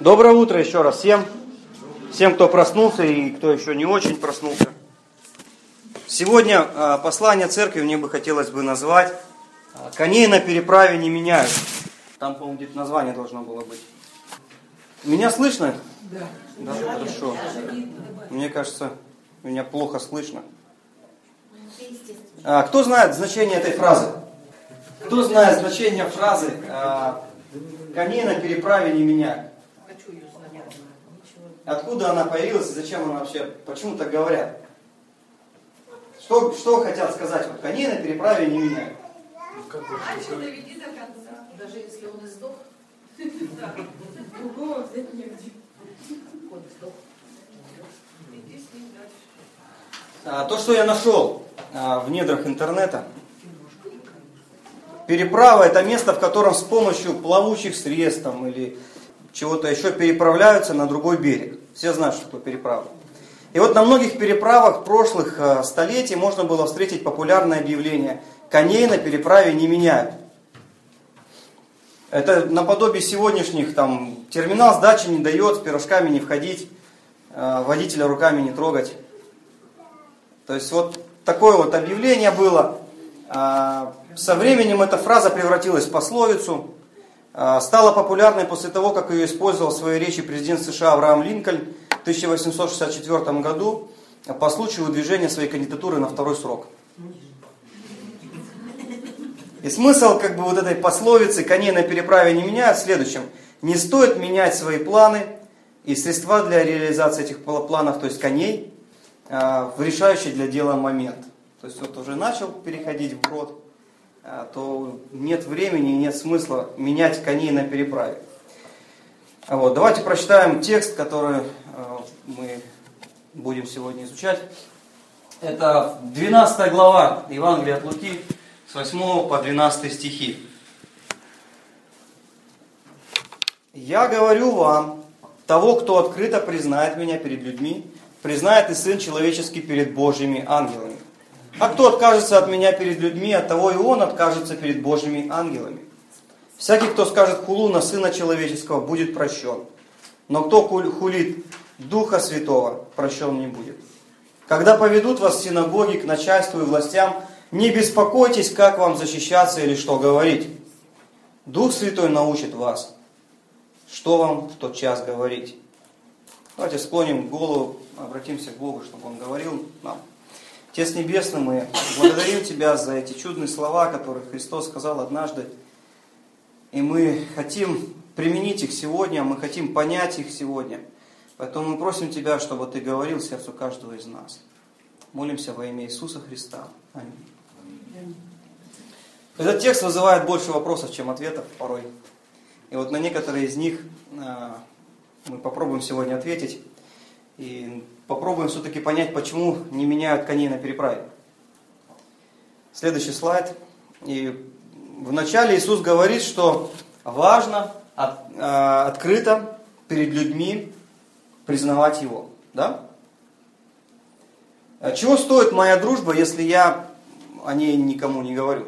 Доброе утро еще раз всем, кто проснулся и кто еще не очень проснулся. Сегодня послание церкви мне бы хотелось бы назвать «Коней на переправе не меняют». Там, по-моему, где-то название должно было быть. Меня слышно? Да. Да, хорошо. Мне кажется, меня плохо слышно. Кто знает значение этой фразы? Кто знает значение фразы «Коней на переправе не меняют»? Откуда она появилась и зачем она вообще, почему так говорят? Что хотят сказать? Вот, коней на переправе не меняют. Доведи до конца. Даже если он и сдох. Другого взять негде. Он сдох. Иди с ним дальше. То, что я нашел в недрах интернета. Переправа — это место, в котором с помощью плавучих средств или чего-то еще переправляются на другой берег. Все знают, что такое переправа. И вот на многих переправах прошлых столетий можно было встретить популярное объявление «Коней на переправе не меняют». Это наподобие сегодняшних, терминал сдачи не дает, с пирожками не входить, водителя руками не трогать. То есть вот такое вот объявление было. Со временем эта фраза превратилась в пословицу. Стала популярной после того, как ее использовал в своей речи президент США Авраам Линкольн в 1864 году по случаю выдвижения своей кандидатуры на второй срок. И смысл вот этой пословицы «коней на переправе не меняют» в следующем. Не стоит менять свои планы и средства для реализации этих планов, то есть коней, в решающий для дела момент. То есть вот уже начал переходить вброд, то нет времени и нет смысла менять коней на переправе. Давайте прочитаем текст, который мы будем сегодня изучать. Это 12 глава Евангелия от Луки, с 8 по 12 стихи. «Я говорю вам, того, кто открыто признает меня перед людьми, признает и Сын Человеческий перед Божьими ангелами. А кто откажется от меня перед людьми, от того и он откажется перед Божьими ангелами. Всякий, кто скажет хулу на Сына Человеческого, будет прощен. Но кто хулит Духа Святого, прощен не будет. Когда поведут вас в синагоги к начальству и властям, не беспокойтесь, как вам защищаться или что говорить. Дух Святой научит вас, что вам в тот час говорить». Давайте склоним голову, обратимся к Богу, чтобы Он говорил нам. Отец Небесный, мы благодарим Тебя за эти чудные слова, которые Христос сказал однажды. И мы хотим применить их сегодня, мы хотим понять их сегодня. Поэтому мы просим Тебя, чтобы Ты говорил сердцу каждого из нас. Молимся во имя Иисуса Христа. Аминь. Этот текст вызывает больше вопросов, чем ответов порой. И вот на некоторые из них мы попробуем сегодня ответить. И попробуем все-таки понять, почему не меняют коней на переправе. Следующий слайд. И вначале Иисус говорит, что важно открыто перед людьми признавать Его. Да? Чего стоит моя дружба, если я о ней никому не говорю?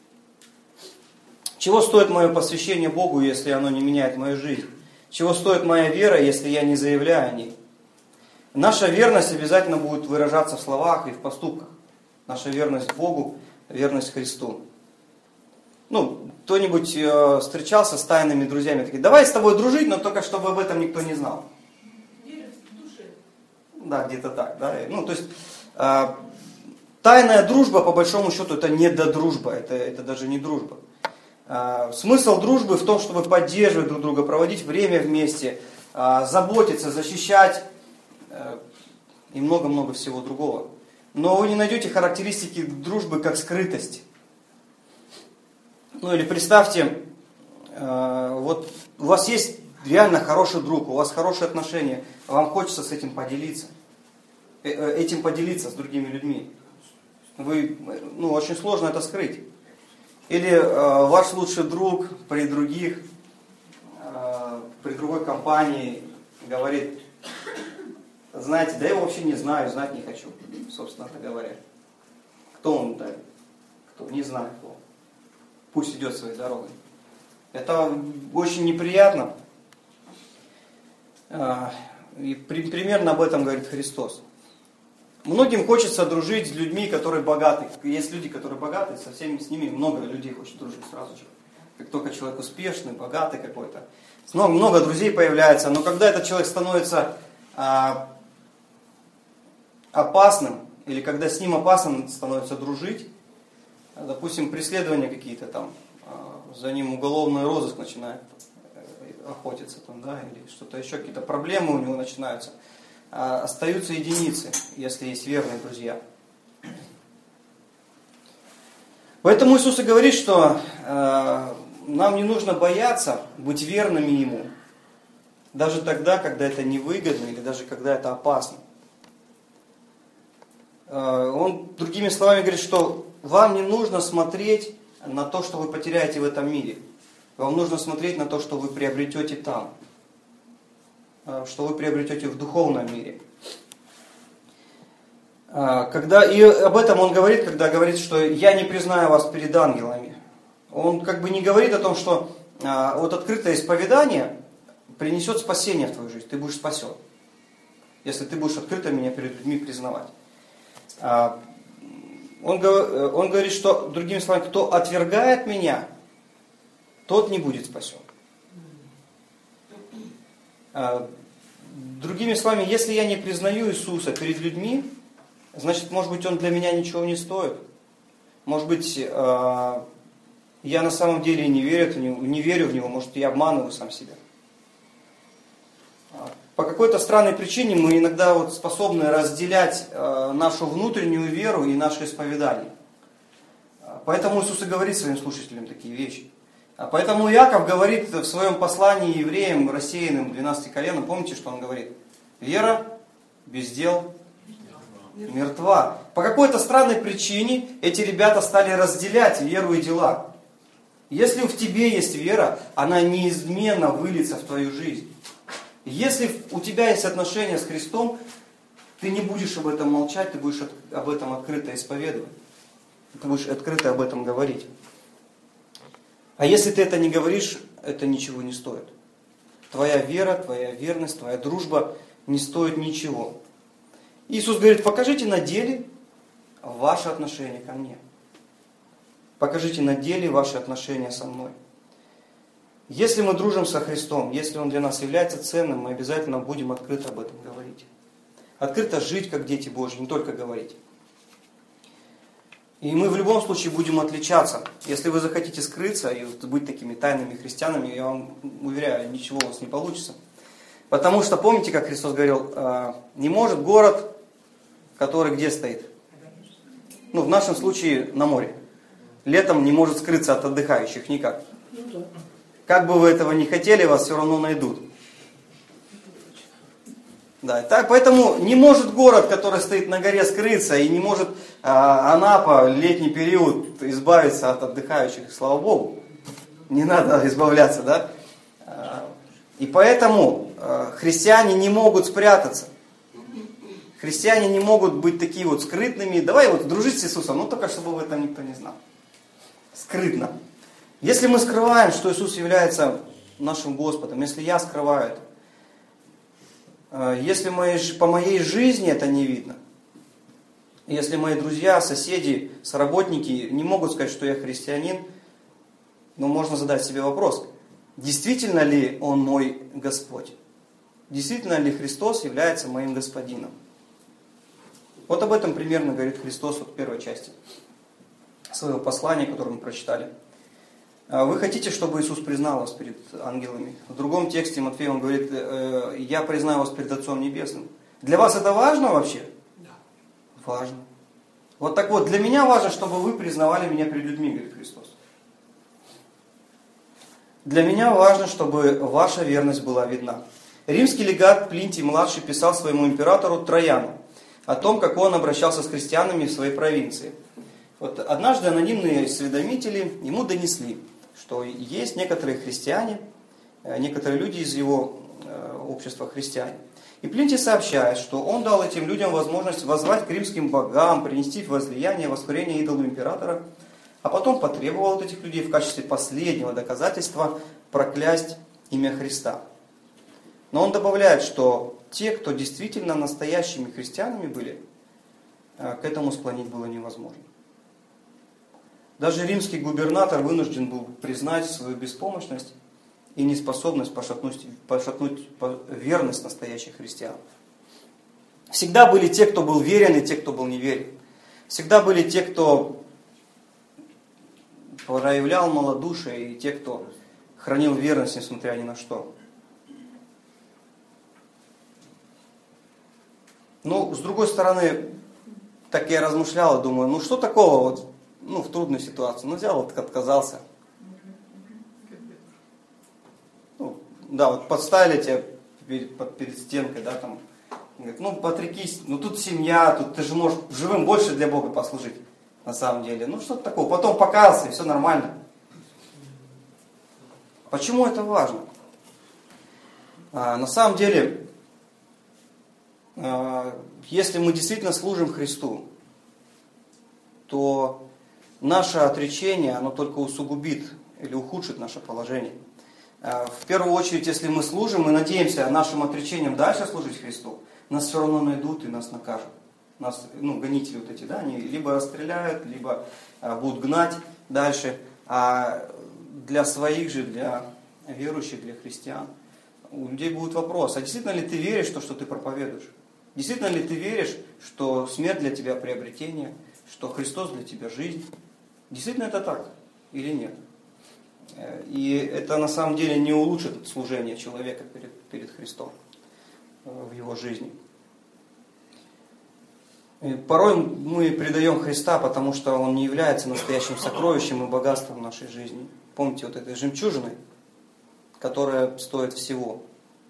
Чего стоит мое посвящение Богу, если оно не меняет мою жизнь? Чего стоит моя вера, если я не заявляю о ней? Наша верность обязательно будет выражаться в словах и в поступках. Наша верность Богу, верность Христу. Кто-нибудь встречался с тайными друзьями, такие: давай с тобой дружить, но только чтобы об этом никто не знал. Верят в душе. Да, где-то так. Да? То есть, тайная дружба, по большому счету, это не додружба, это даже не дружба. Смысл дружбы в том, чтобы поддерживать друг друга, проводить время вместе, заботиться, защищать и много-много всего другого. Но вы не найдете характеристики дружбы как скрытость. Или представьте, вот у вас есть реально хороший друг, у вас хорошие отношения, вам хочется с этим поделиться. Этим поделиться с другими людьми. Очень сложно это скрыть. Или ваш лучший друг при другой компании говорит: знаете, да я его вообще не знаю, знать не хочу, собственно говоря. Кто он, да? Кто? Не знаю кто. Пусть идет своей дорогой. Это очень неприятно. И примерно об этом говорит Христос. Многим хочется дружить с людьми, которые богаты. Есть люди, которые богаты, со всеми с ними много людей хочет дружить сразу же. Как только человек успешный, богатый какой-то. Много друзей появляется, но когда этот человек становится опасным, или когда с ним опасно становится дружить, допустим, преследования какие-то там, за ним уголовный розыск начинает охотиться, там, да, или что-то еще, какие-то проблемы у него начинаются, остаются единицы, если есть верные друзья. Поэтому Иисус и говорит, что нам не нужно бояться быть верными Ему, даже тогда, когда это невыгодно, или даже когда это опасно. Он другими словами говорит, что вам не нужно смотреть на то, что вы потеряете в этом мире. Вам нужно смотреть на то, что вы приобретете там. Что вы приобретете в духовном мире. И об этом он говорит, когда говорит, что я не признаю вас перед ангелами. Он как бы не говорит о том, что вот открытое исповедание принесет спасение в твою жизнь. Ты будешь спасен. Если ты будешь открыто меня перед людьми признавать. Он говорит, что, другими словами, кто отвергает меня, тот не будет спасен. Другими словами, если я не признаю Иисуса перед людьми, значит, может быть, Он для меня ничего не стоит. Может быть, я на самом деле не верю в Него, может, я обманываю сам себя. По какой-то странной причине мы иногда вот способны разделять нашу внутреннюю веру и наше исповедание. Поэтому Иисус и говорит своим слушателям такие вещи. Поэтому Иаков говорит в своем послании евреям, рассеянным 12 коленам, помните, что он говорит? Вера без дел мертва. По какой-то странной причине эти ребята стали разделять веру и дела. Если в тебе есть вера, она неизменно выльется в твою жизнь. Если у тебя есть отношения с Христом, ты не будешь об этом молчать, ты будешь об этом открыто исповедовать. Ты будешь открыто об этом говорить. А если ты это не говоришь, это ничего не стоит. Твоя вера, твоя верность, твоя дружба не стоит ничего. Иисус говорит, покажите на деле ваше отношение ко мне. Покажите на деле ваши отношения со мной. Если мы дружим со Христом, если Он для нас является ценным, мы обязательно будем открыто об этом говорить. Открыто жить, как дети Божьи, не только говорить. И мы в любом случае будем отличаться. Если вы захотите скрыться и быть такими тайными христианами, я вам уверяю, ничего у вас не получится. Потому что, помните, как Христос говорил, не может город, который где стоит? Ну, в нашем случае на море. Летом не может скрыться от отдыхающих никак. Как бы вы этого не хотели, вас все равно найдут. Да, так, поэтому не может город, который стоит на горе, скрыться, и не может Анапа в летний период избавиться от отдыхающих, слава Богу. Не надо избавляться, да? И поэтому христиане не могут спрятаться. Христиане не могут быть такие вот скрытными. Давай вот дружить с Иисусом, но только чтобы об этом никто не знал. Скрытно. Если мы скрываем, что Иисус является нашим Господом, если я скрываю это, если по моей жизни это не видно, если мои друзья, соседи, соработники не могут сказать, что я христианин, но можно задать себе вопрос, действительно ли Он мой Господь? Действительно ли Христос является моим Господином? Вот об этом примерно говорит Христос в первой части своего послания, которое мы прочитали. Вы хотите, чтобы Иисус признал вас перед ангелами? В другом тексте Матфея он говорит, я признаю вас перед Отцом Небесным. Для вас это важно вообще? Да. Важно. Вот так вот, для меня важно, чтобы вы признавали меня перед людьми, говорит Христос. Для меня важно, чтобы ваша верность была видна. Римский легат Плинтий-младший писал своему императору Трояну о том, как он обращался с христианами в своей провинции. Вот однажды анонимные осведомители ему донесли, что есть некоторые христиане, некоторые люди из его общества христиане. И Плинтий сообщает, что он дал этим людям возможность воззвать к римским богам, принести возлияние, восхваление идолу императора, а потом потребовал от этих людей в качестве последнего доказательства проклясть имя Христа. Но он добавляет, что те, кто действительно настоящими христианами были, к этому склонить было невозможно. Даже римский губернатор вынужден был признать свою беспомощность и неспособность пошатнуть верность настоящих христиан. Всегда были те, кто был верен, и те, кто был неверен. Всегда были те, кто проявлял малодушие, и те, кто хранил верность, несмотря ни на что. Ну, с другой стороны, так я размышлял и думаю, ну что такого вот, в трудной ситуации? Ну, взял, вот отказался. Да, вот подставили тебя перед стенкой, да, там. Говорит, ну, отрекись, ну тут семья, тут ты же можешь живым больше для Бога послужить, на самом деле. Ну, что-то такое. Потом покаялся, и все нормально. Почему это важно? На самом деле, если мы действительно служим Христу, то наше отречение, оно только усугубит или ухудшит наше положение. В первую очередь, если мы служим, мы надеемся нашим отречением дальше служить Христу, нас все равно найдут и нас накажут. Нас, гонители вот эти, да, они либо расстреляют, либо будут гнать дальше. А для своих же, для верующих, для христиан, у людей будет вопрос, а действительно ли ты веришь в то, что ты проповедуешь? Действительно ли ты веришь, что смерть для тебя приобретение, что Христос для тебя жизнь? Действительно это так или нет? И это на самом деле не улучшит служение человека перед Христом в его жизни. И порой мы предаем Христа, потому что Он не является настоящим сокровищем и богатством нашей жизни. Помните вот этой жемчужиной, которая стоит всего.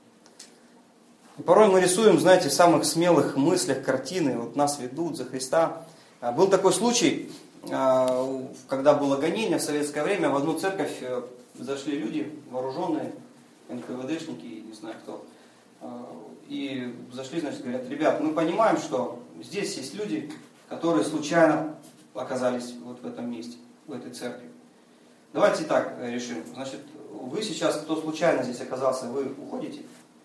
И порой мы рисуем, знаете, в самых смелых мыслях картины, вот нас ведут за Христа. Был такой случай, когда было гонение в советское время, в одну церковь зашли люди, вооруженные, НКВДшники, не знаю кто, и зашли, значит, говорят, ребят, мы понимаем, что здесь есть люди, которые случайно оказались вот в этом месте, в этой церкви. Давайте так решим, значит, вы сейчас, кто случайно здесь оказался, вы уходите,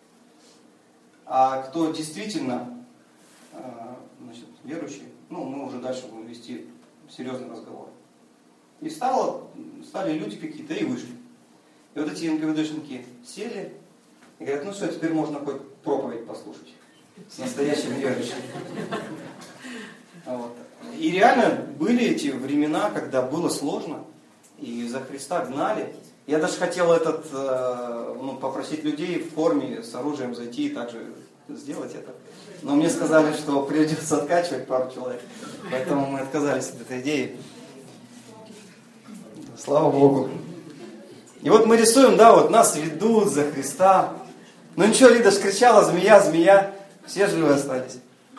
а кто действительно, значит, верующий, мы уже дальше будем вести серьезный разговор. И стали люди какие-то и вышли. И вот эти НКВДшники сели и говорят, ну все, теперь можно хоть проповедь послушать с настоящим верующим. Вот. И реально были эти времена, когда было сложно, и за Христа гнали. Я даже хотел попросить людей в форме с оружием зайти и также сделать это. Но мне сказали, что придется откачивать пару человек. Поэтому мы отказались от этой идеи. Слава Богу. И вот мы рисуем, да, вот нас ведут за Христа. Ну ничего, Лида ж кричала, змея, змея. Все живы остались.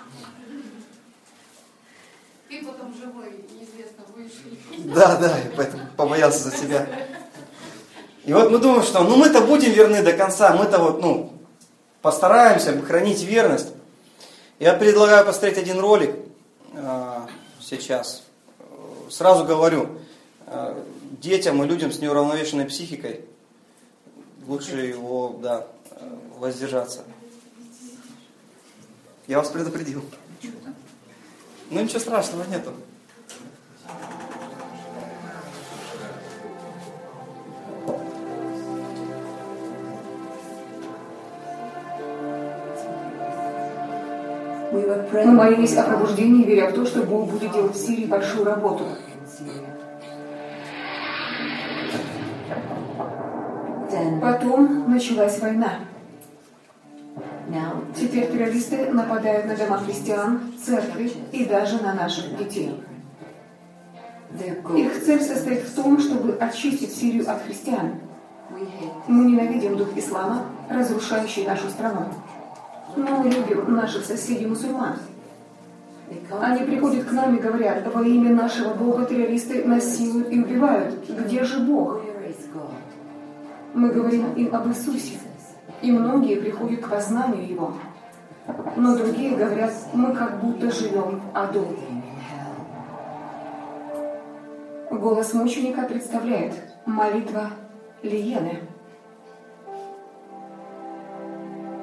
Ты потом живой, неизвестно, вышли. Да, и поэтому побоялся за тебя. И вот мы думаем, что мы-то будем верны до конца, мы-то постараемся хранить верность. Я предлагаю посмотреть один ролик сейчас. Сразу говорю, детям и людям с неуравновешенной психикой лучше его, воздержаться. Я вас предупредил. Ничего страшного нету. Мы молились о пробуждении, веря в то, что Бог будет делать в Сирии большую работу. Потом началась война. Теперь террористы нападают на дома христиан, церкви и даже на наших детей. Их цель состоит в том, чтобы очистить Сирию от христиан. Мы ненавидим дух ислама, разрушающий нашу страну. Но мы любим наших соседей-мусульман. Они приходят к нам и говорят, во имя нашего Бога террористы насилуют и убивают. Где же Бог? Мы говорим им об Иисусе. И многие приходят к познанию Его. Но другие говорят, мы как будто живем в аду. Голос мученика представляет: молитва Лиены.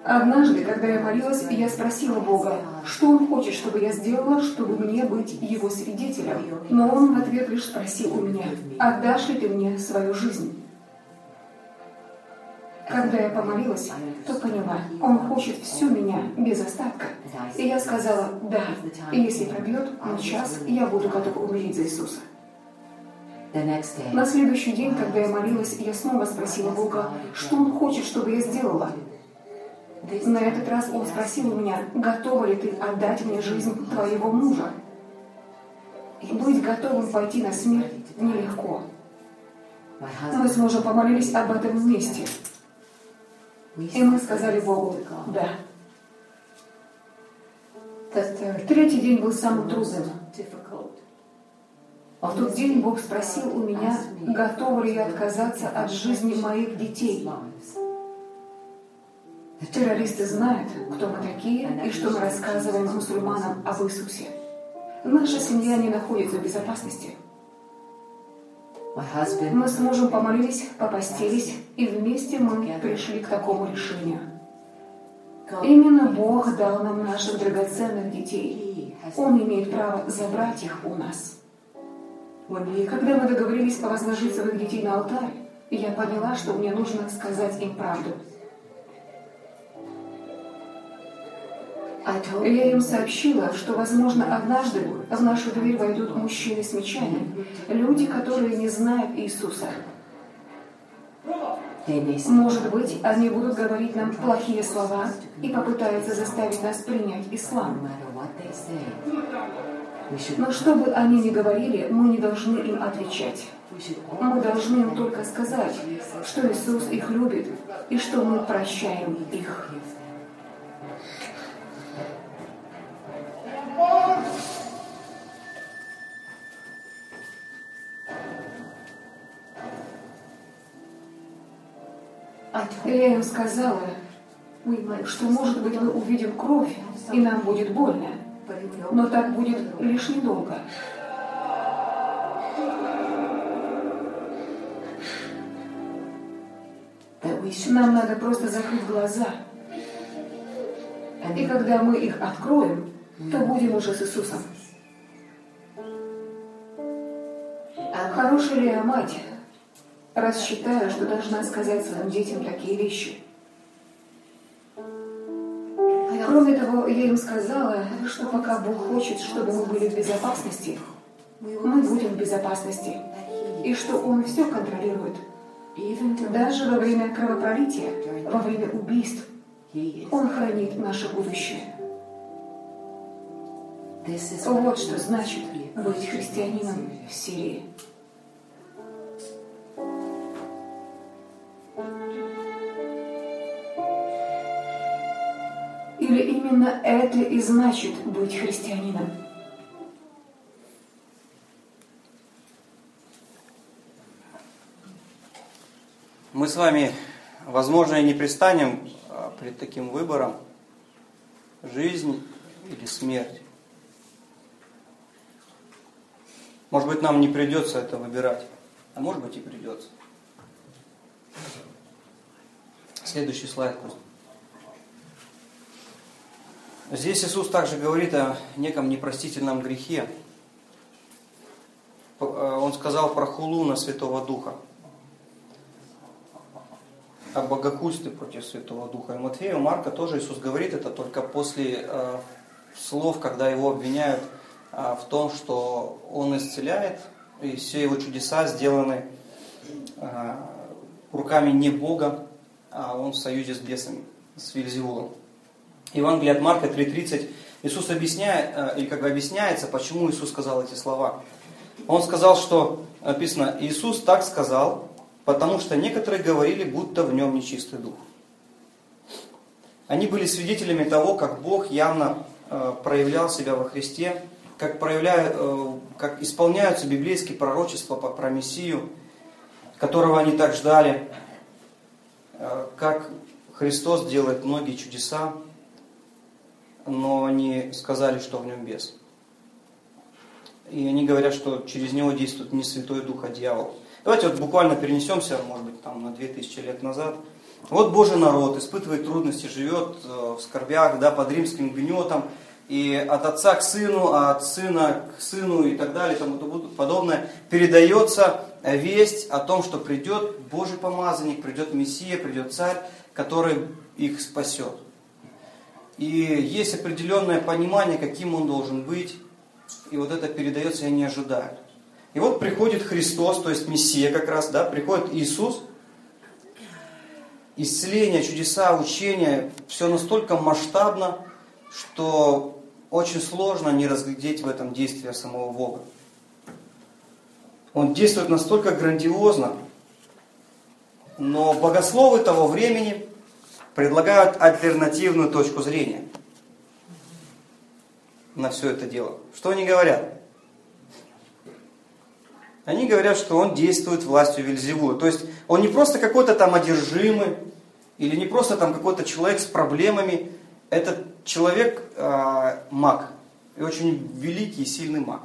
Однажды, когда я молилась, я спросила Бога, что Он хочет, чтобы я сделала, чтобы мне быть Его свидетелем. Но Он в ответ лишь спросил у меня, отдашь ли ты мне свою жизнь? Когда я помолилась, то поняла, Он хочет всю меня без остатка. И я сказала, да, и если пробьет мой час, я буду готова умереть за Иисуса. На следующий день, когда я молилась, я снова спросила Бога, что Он хочет, чтобы я сделала. На этот раз Он спросил у меня, готова ли ты отдать мне жизнь твоего мужа? Быть готовым пойти на смерть нелегко. Мы с мужем помолились об этом вместе. И мы сказали Богу «да». Третий день был самым трудным. В тот день Бог спросил у меня, готова ли я отказаться от жизни моих детей. Террористы знают, кто мы такие и что мы рассказываем мусульманам об Иисусе. Наша семья не находится в безопасности. Мы с мужем помолились, попастились, и вместе мы пришли к такому решению. Именно Бог дал нам наших драгоценных детей. Он имеет право забрать их у нас. Когда мы договорились возложить своих детей на алтарь, я поняла, что мне нужно сказать им правду. Я им сообщила, что, возможно, однажды в нашу дверь войдут мужчины с мечами, люди, которые не знают Иисуса. Может быть, они будут говорить нам плохие слова и попытаются заставить нас принять ислам. Но что бы они ни говорили, мы не должны им отвечать. Мы должны им только сказать, что Иисус их любит и что мы прощаем их. Я им сказала, что, может быть, мы увидим кровь, и нам будет больно, но так будет лишь недолго. Нам надо просто закрыть глаза. И когда мы их откроем, то будем уже с Иисусом. Хорошая ли я мать, раз считаю, что должна сказать своим детям такие вещи? Кроме того, я им сказала, что пока Бог хочет, чтобы мы были в безопасности, мы будем в безопасности, и что Он все контролирует. Даже во время кровопролития, во время убийств, Он хранит наше будущее. Вот что значит быть христианином в Сирии. Или именно это и значит быть христианином? Мы с вами, возможно, и не пристанем перед таким выбором: жизнь или смерть. Может быть, нам не придется это выбирать, а может быть и придется. Следующий слайд. Здесь Иисус также говорит о неком непростительном грехе. Он сказал про хулу на Святого Духа, о богохульстве против Святого Духа. И Матфею, Марка тоже Иисус говорит это только после слов, когда его обвиняют в том, что он исцеляет, и все его чудеса сделаны руками не Бога, а он в союзе с бесами, с Вельзевулом. Евангелие от Марка 3:30 Иисус объясняет, или как бы объясняется, почему Иисус сказал эти слова. Он сказал, что написано: Иисус так сказал, потому что некоторые говорили, будто в нем нечистый дух. Они были свидетелями того, как Бог явно проявлял себя во Христе, как исполняются библейские пророчества про Мессию, которого они так ждали, как Христос делает многие чудеса, но они сказали, что в нем бес. И они говорят, что через него действует не Святой Дух, а дьявол. Давайте вот буквально перенесемся, может быть, там, на 2000 лет назад. Вот Божий народ испытывает трудности, живет в скорбях, да, под римским гнетом, и от отца к сыну, а от сына к сыну и так далее, и тому подобное, передается весть о том, что придет Божий помазанник, придет Мессия, придет Царь, который их спасет. И есть определенное понимание, каким он должен быть, и вот это передается, и они ожидают. И вот приходит Христос, то есть Мессия как раз, да, приходит Иисус, исцеление, чудеса, учения, все настолько масштабно, что очень сложно не разглядеть в этом действие самого Бога. Он действует настолько грандиозно, но богословы того времени предлагают альтернативную точку зрения на все это дело. Что они говорят? Они говорят, что он действует властью Вельзевула. То есть он не просто какой-то там одержимый, или не просто там какой-то человек с проблемами. Этот человек маг. И очень великий и сильный маг.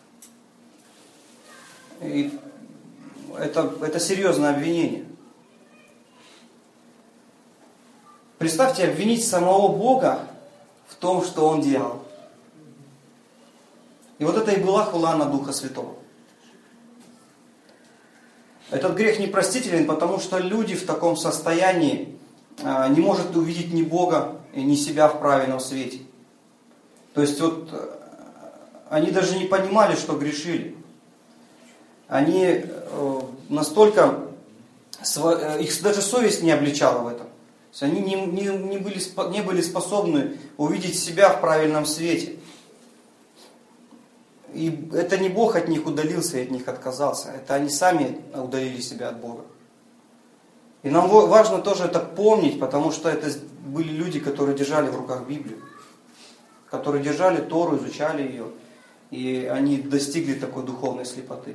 И это серьезное обвинение. Представьте, обвинить самого Бога в том, что он делал. И вот это и была хула на Духа Святого. Этот грех непростителен, потому что люди в таком состоянии не могут увидеть ни Бога, ни себя в правильном свете. То есть вот они даже не понимали, что грешили. Они настолько, их даже совесть не обличала в этом. То есть они не были способны увидеть себя в правильном свете. И это не Бог от них удалился и от них отказался. Это они сами удалили себя от Бога. И нам важно тоже это помнить, потому что это были люди, которые держали в руках Библию. Которые держали Тору, изучали ее. И они достигли такой духовной слепоты.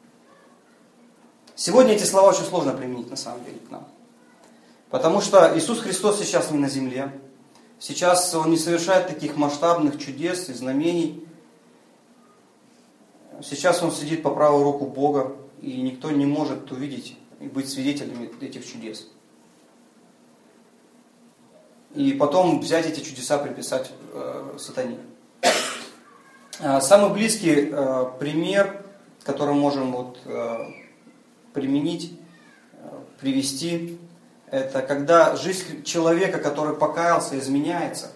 Сегодня эти слова очень сложно применить на самом деле к нам. Потому что Иисус Христос сейчас не на земле. Сейчас Он не совершает таких масштабных чудес и знамений. Сейчас Он сидит по правую руку Бога, и никто не может увидеть и быть свидетелями этих чудес. И потом взять эти чудеса, приписать сатане. Самый близкий пример, который можем применить, привести, это когда жизнь человека, который покаялся, изменяется.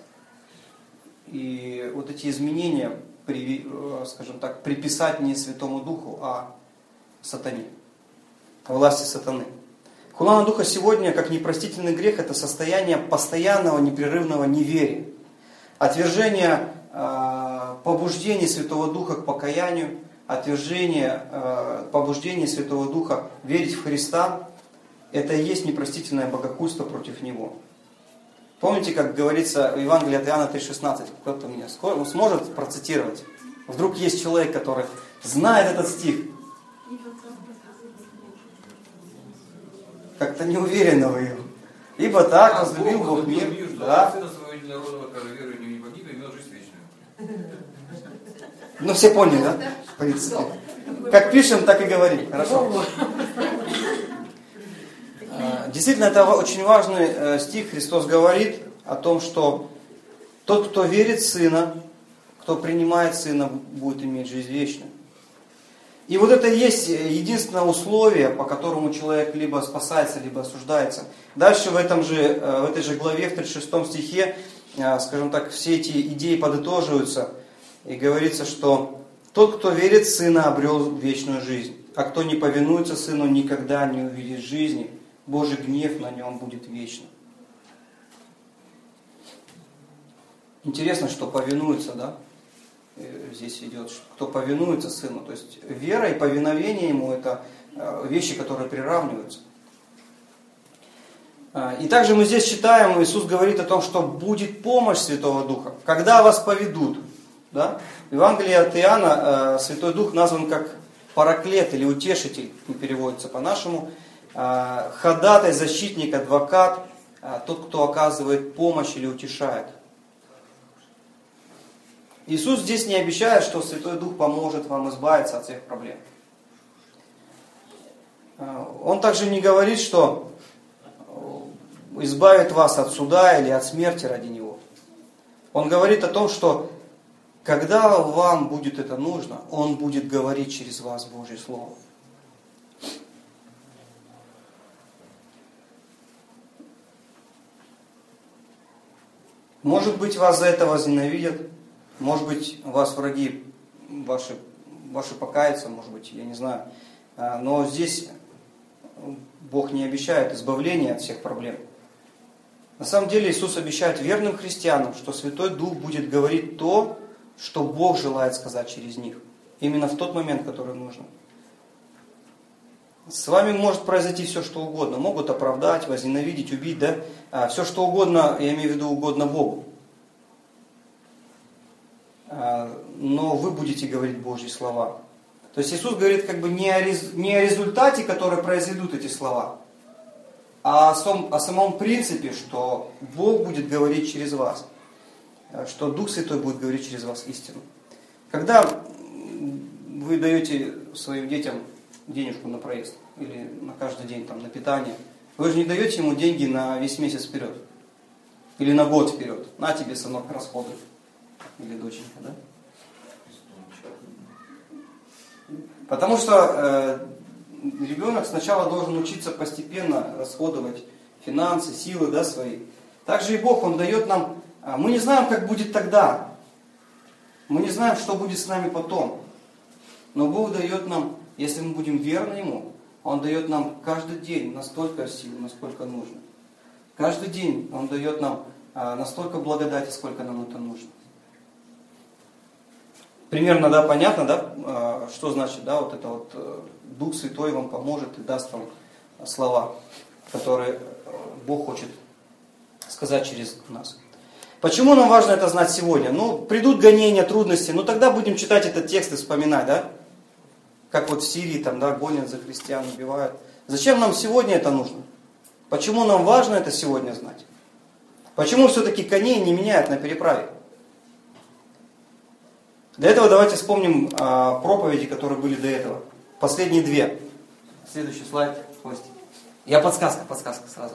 И вот эти изменения, скажем так, приписать не Святому Духу, а сатане, власти сатаны. Хула на Духа сегодня, как непростительный грех, это состояние постоянного, непрерывного неверия. Отвержение побуждений Святого Духа к покаянию, отвержение побуждений Святого Духа верить в Христа, это и есть непростительное богохульство против Него. Помните, как говорится в Евангелии от Иоанна 3,16? Кто-то меня сможет процитировать? Вдруг есть человек, который знает этот стих. Как-то неуверенно вы его. Ибо так возлюбил Бог мир. Да. Ну все поняли, да? В принципе. Как пишем, так и говорим. Хорошо. Действительно, это очень важный стих. Христос говорит о том, что тот, кто верит в Сына, кто принимает Сына, будет иметь жизнь вечную. И вот это и есть единственное условие, по которому человек либо спасается, либо осуждается. Дальше в этой же главе, в 36 стихе, скажем так, все эти идеи подытоживаются. И говорится, что тот, кто верит в Сына, обрел вечную жизнь. А кто не повинуется Сыну, никогда не увидит жизни. Божий гнев на нем будет вечно. Интересно, что повинуется, да? Здесь идет, кто повинуется Сыну. То есть вера и повиновение Ему — это вещи, которые приравниваются. И также мы здесь читаем, Иисус говорит о том, что будет помощь Святого Духа, когда вас поведут. Да? В Евангелии от Иоанна Святой Дух назван как параклет или утешитель, не переводится по-нашему, ходатай, защитник, адвокат, тот, кто оказывает помощь или утешает. Иисус здесь не обещает, что Святой Дух поможет вам избавиться от всех проблем. Он также не говорит, что избавит вас от суда или от смерти ради Него. Он говорит о том, что когда вам будет это нужно, Он будет говорить через вас Божье Слово. Может быть, вас за это возненавидят, может быть, вас враги ваши покаются, может быть, я не знаю. Но здесь Бог не обещает избавления от всех проблем. На самом деле Иисус обещает верным христианам, что Святой Дух будет говорить то, что Бог желает сказать через них. Именно в тот момент, который нужно. С вами может произойти все, что угодно. Могут оправдать, возненавидеть, убить, да? Все, что угодно, я имею в виду, угодно Богу. Но вы будете говорить Божьи слова. То есть Иисус говорит как бы не о результате, который произведут эти слова, а о самом принципе, что Бог будет говорить через вас. Что Дух Святой будет говорить через вас истину. Когда вы даете своим детям денежку на проезд или на каждый день там, на питание, вы же не даете ему деньги на весь месяц вперед. Или на год вперед. На тебе, сынок, расходы. Или доченька, да? Потому что ребенок сначала должен учиться постепенно расходовать финансы, силы, да, свои. Также и Бог, Он дает нам... Мы не знаем, как будет тогда. Мы не знаем, что будет с нами потом. Но Бог дает нам, если мы будем верны Ему, Он дает нам каждый день настолько сил, насколько нужно. Каждый день Он дает нам настолько благодати, сколько нам это нужно. Примерно, да, понятно, да, что значит, да, вот это вот Дух Святой вам поможет и даст вам слова, которые Бог хочет сказать через нас. Почему нам важно это знать сегодня? Ну, придут гонения, трудности, ну тогда будем читать этот текст и вспоминать, да? Как вот в Сирии там, да, гонят за христиан, убивают. Зачем нам сегодня это нужно? Почему нам важно это сегодня знать? Почему все-таки коней не меняют на переправе? Для этого давайте вспомним проповеди, которые были до этого. Последние две. Следующий слайд, Костя. Я подсказка сразу.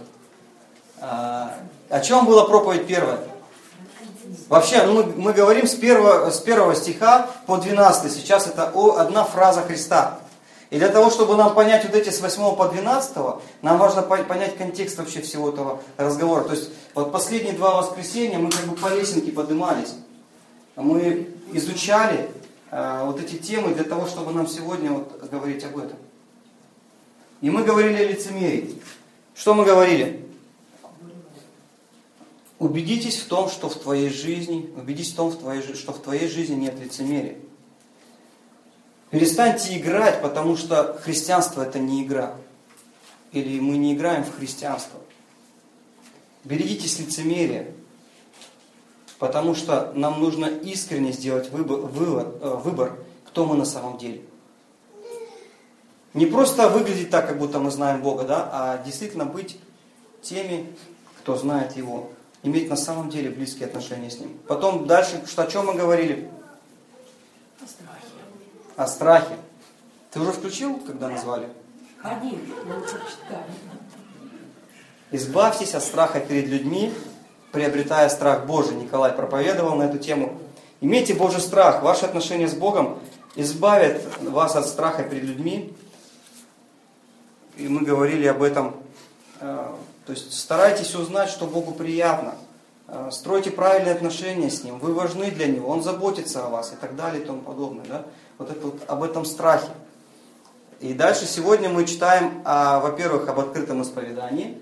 О чем была проповедь первая? Вообще, мы говорим с первого стиха по 12. Сейчас это одна фраза Христа. И для того, чтобы нам понять вот эти с 8 по 12, нам важно понять контекст вообще всего этого разговора. То есть, вот последние два воскресенья мы как бы по лесенке поднимались. Мы изучали вот эти темы для того, чтобы нам сегодня вот говорить об этом. И мы говорили о лицемерии. Что мы говорили? Убедитесь в том, что в твоей жизни, что в твоей жизни нет лицемерия. Перестаньте играть, потому что христианство это не игра. Или мы не играем в христианство. Берегитесь лицемерия, потому что нам нужно искренне сделать выбор, кто мы на самом деле. Не просто выглядеть так, как будто мы знаем Бога, да, а действительно быть теми, кто знает Его. Иметь на самом деле близкие отношения с Ним. Потом дальше, о чем мы говорили? О страхе. О страхе. Ты уже включил, когда назвали? Конечно, мы прочитали. Избавьтесь от страха перед людьми, приобретая страх Божий. Николай проповедовал на эту тему. Имейте Божий страх. Ваши отношения с Богом избавят вас от страха перед людьми. И мы говорили об этом. То есть старайтесь узнать, что Богу приятно. Стройте правильные отношения с Ним. Вы важны для Него. Он заботится о вас и так далее и тому подобное. Да? Вот это вот об этом страхе. И дальше сегодня мы читаем, во-первых, об открытом исповедании.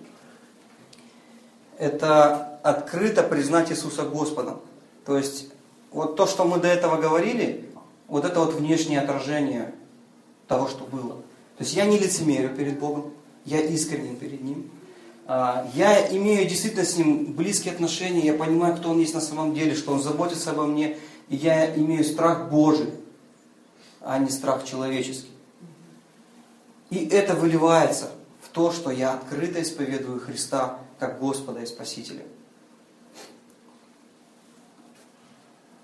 Это открыто признать Иисуса Господом. То есть вот то, что мы до этого говорили, вот это вот внешнее отражение того, что было. То есть я не лицемерю перед Богом, я искренен перед Ним. Я имею действительно с Ним близкие отношения, я понимаю, кто Он есть на самом деле, что Он заботится обо мне, и я имею страх Божий, а не страх человеческий. И это выливается в то, что я открыто исповедую Христа как Господа и Спасителя.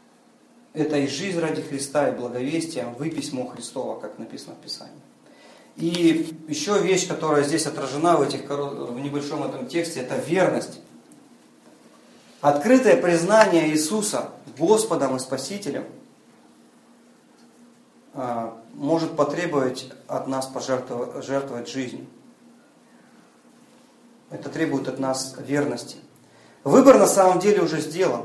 Это и жизнь ради Христа, и благовестие, вы письмо Христово, как написано в Писании. И еще вещь, которая здесь отражена в небольшом этом тексте, это верность. Открытое признание Иисуса Господом и Спасителем может потребовать от нас жертвовать жизнью. Это требует от нас верности. Выбор на самом деле уже сделан.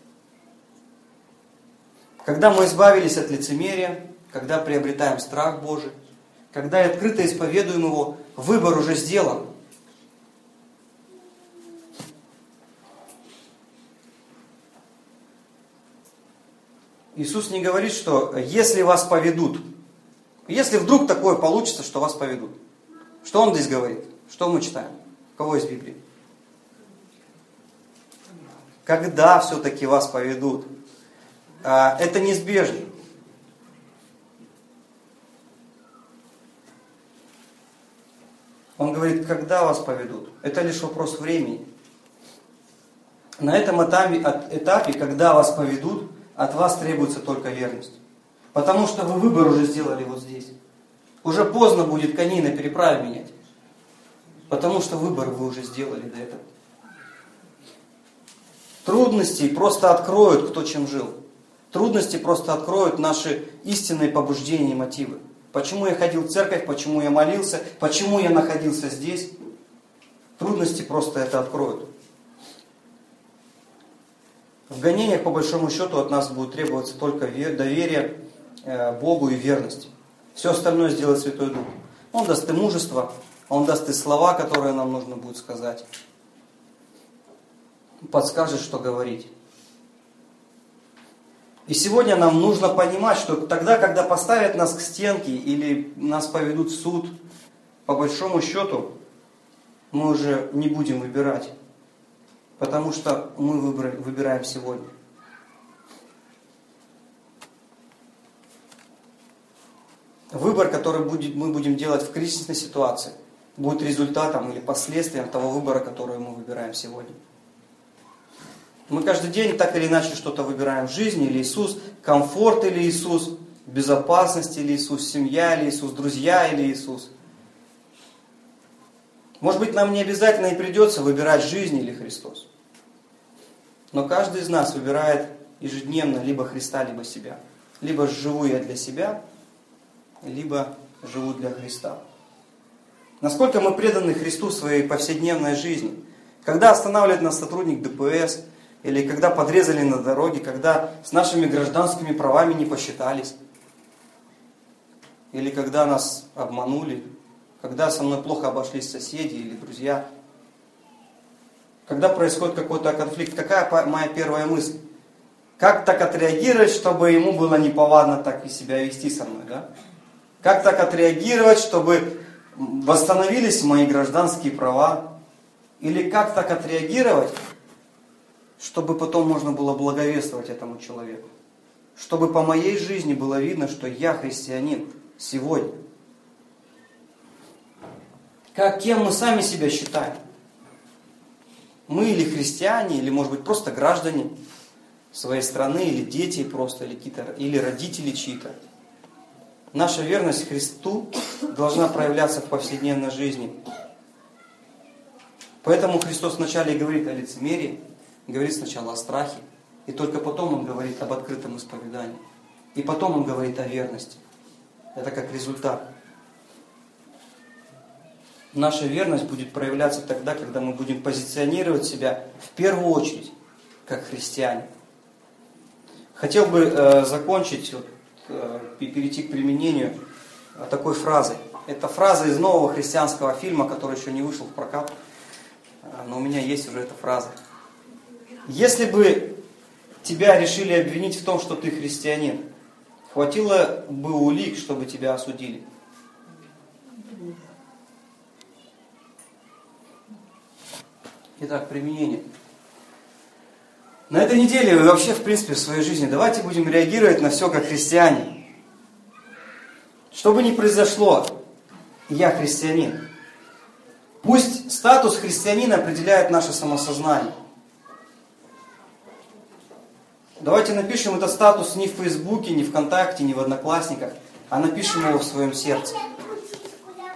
Когда мы избавились от лицемерия, когда приобретаем страх Божий, когда открыто исповедуем Его, выбор уже сделан. Иисус не говорит, что если вас поведут, если вдруг такое получится, что вас поведут. Что Он здесь говорит? Что мы читаем? Кого из Библии? Когда все-таки вас поведут? Это неизбежно. Он говорит, когда вас поведут. Это лишь вопрос времени. На этом этапе, когда вас поведут, от вас требуется только верность. Потому что вы выбор уже сделали вот здесь. Уже поздно будет коней на переправе менять. Потому что выбор вы уже сделали до этого. Трудности просто откроют, кто чем жил. Трудности просто откроют наши истинные побуждения и мотивы. Почему я ходил в церковь, почему я молился, почему я находился здесь. Трудности просто это откроют. В гонениях, по большому счету, от нас будет требоваться только доверие Богу и верность. Все остальное сделает Святой Дух. Он даст и мужество, Он даст и слова, которые нам нужно будет сказать. Подскажет, что говорить. И сегодня нам нужно понимать, что тогда, когда поставят нас к стенке или нас поведут в суд, по большому счету, мы уже не будем выбирать. Потому что мы выбираем сегодня. Выбор, который мы будем делать в кризисной ситуации, будет результатом или последствием того выбора, который мы выбираем сегодня. Мы каждый день так или иначе что-то выбираем в жизни, или Иисус, комфорт или Иисус, безопасность или Иисус, семья или Иисус, друзья или Иисус. Может быть, нам не обязательно и придется выбирать жизнь или Христос. Но каждый из нас выбирает ежедневно либо Христа, либо себя. Либо живу я для себя, либо живу для Христа. Насколько мы преданы Христу в своей повседневной жизни. Когда останавливает нас сотрудник ДПС, или когда подрезали на дороге, когда с нашими гражданскими правами не посчитались, или когда нас обманули, когда со мной плохо обошлись соседи или друзья. Когда происходит какой-то конфликт, какая моя первая мысль? Как так отреагировать, чтобы ему было неповадно так и себя вести со мной? Да? Как так отреагировать, чтобы восстановились мои гражданские права? Или как так отреагировать, чтобы потом можно было благовествовать этому человеку? Чтобы по моей жизни было видно, что я христианин сегодня. Кем мы сами себя считаем? Мы или христиане, или, может быть, просто граждане своей страны, или дети просто, или родители чьи-то. Наша верность Христу должна проявляться в повседневной жизни. Поэтому Христос вначале говорит о лицемерии, говорит сначала о страхе, и только потом Он говорит об открытом исповедании. И потом Он говорит о верности. Это как результат. Наша верность будет проявляться тогда, когда мы будем позиционировать себя в первую очередь как христиане. Хотел бы закончить и перейти к применению такой фразой. Это фраза из нового христианского фильма, который еще не вышел в прокат, но у меня есть уже эта фраза. Если бы тебя решили обвинить в том, что ты христианин, хватило бы улик, чтобы тебя осудили. Итак, применение. На этой неделе и вообще, в принципе, в своей жизни давайте будем реагировать на все как христиане. Что бы ни произошло, я христианин. Пусть статус христианина определяет наше самосознание. Давайте напишем этот статус не в Фейсбуке, не в ВКонтакте, не в Одноклассниках, а напишем его в своем сердце.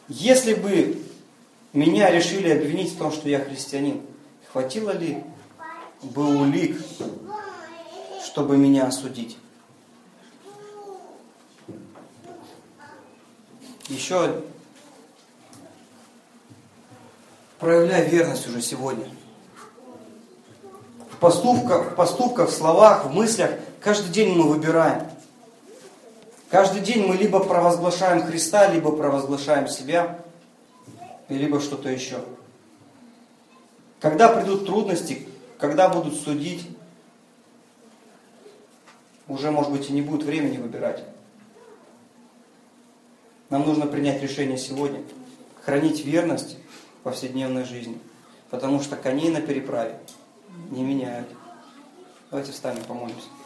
Если бы меня решили обвинить в том, что я христианин, хватило ли бы улик, чтобы меня осудить? Еще проявляй верность уже сегодня. В поступках, в словах, в мыслях каждый день мы выбираем. Каждый день мы либо провозглашаем Христа, либо провозглашаем себя, либо что-то еще. Когда придут трудности, когда будут судить, уже, может быть, и не будет времени выбирать. Нам нужно принять решение сегодня, хранить верность в повседневной жизни, потому что коней на переправе не меняют. Давайте встанем, помолимся.